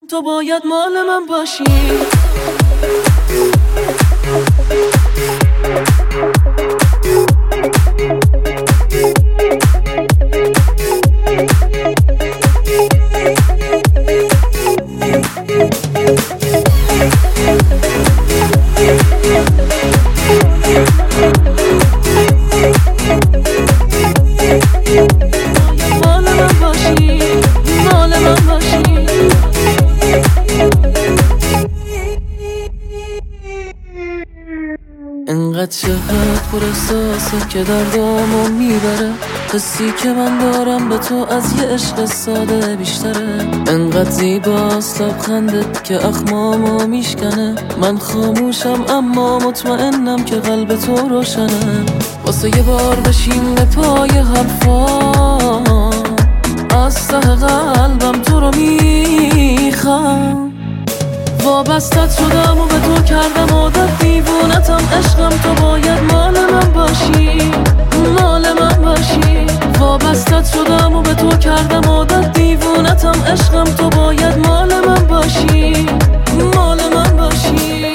تو باید مال من باشی. انقدر چهت پر احساسه که دردامو میبره، حسی که من دارم به تو از یه عشق ساده بیشتره. انقدر زیباست لبخندت که اخمامو میشکنه، من خاموشم اما مطمئنم که قلب تو روشنه. واسه یه بار بشین به پای حرفام، از ته قلبم تو رو میخوام. وابستت شدم و به تو کردم عادت، دیوونتم عشقم، تو باید مال من باشی، مال من باشی. وابستت شدم و به تو کردم عادت، دیوونتم عشقم، تو باید مال من باشی، مال من باشی.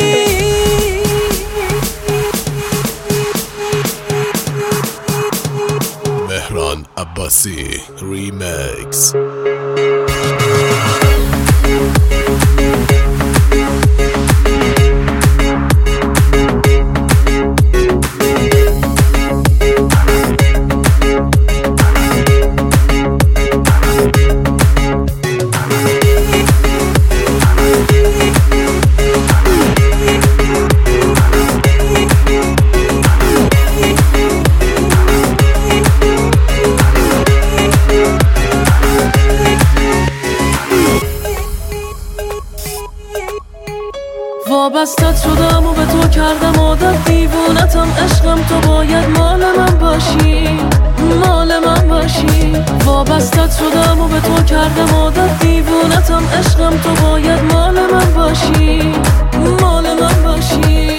مهران عباسی ریمیکس. وابستت شدم و به تو کردم عادت، دیوونتم عشقم، تو باید مال من باشی، مال من باشی. وابستت شدم و به تو کردم عادت، دیوونتم عشقم، تو باید مال من باشی، مال من باشی.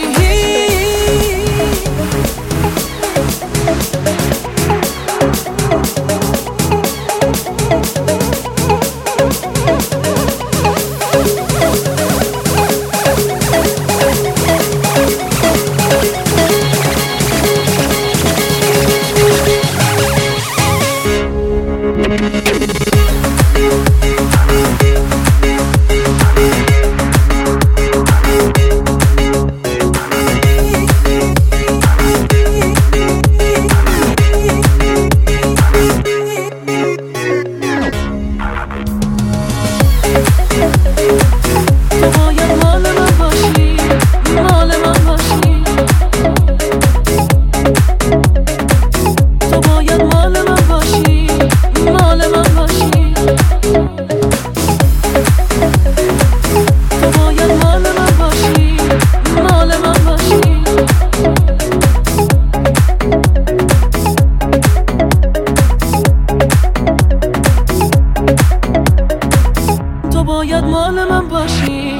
باید مال من باشی.